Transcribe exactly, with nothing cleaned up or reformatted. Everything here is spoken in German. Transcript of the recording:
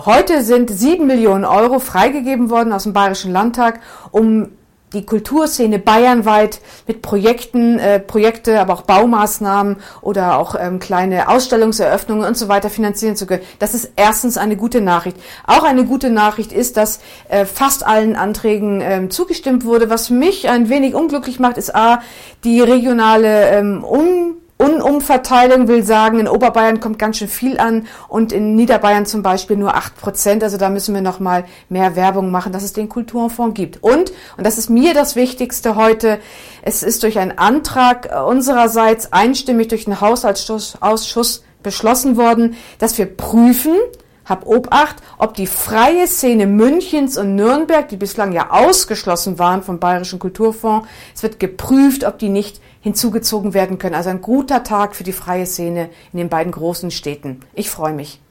Heute sind sieben Millionen Euro freigegeben worden aus dem Bayerischen Landtag, um die Kulturszene bayernweit mit Projekten, äh, Projekte, aber auch Baumaßnahmen oder auch ähm, kleine Ausstellungseröffnungen und so weiter finanzieren zu können. Das ist erstens eine gute Nachricht. Auch eine gute Nachricht ist, dass äh, fast allen Anträgen ähm, zugestimmt wurde. Was mich ein wenig unglücklich macht, ist a, die regionale ähm, um Unumverteilung, will sagen, in Oberbayern kommt ganz schön viel an und in Niederbayern zum Beispiel nur acht Prozent. Also da müssen wir noch mal mehr Werbung machen, dass es den Kulturfonds gibt. Und, und das ist mir das Wichtigste heute, es ist durch einen Antrag unsererseits einstimmig durch den Haushaltsausschuss beschlossen worden, dass wir prüfen, hab Obacht, ob die freie Szene Münchens und Nürnberg, die bislang ja ausgeschlossen waren vom Bayerischen Kulturfonds, es wird geprüft, ob die nicht hinzugezogen werden können. Also ein guter Tag für die freie Szene in den beiden großen Städten. Ich freue mich.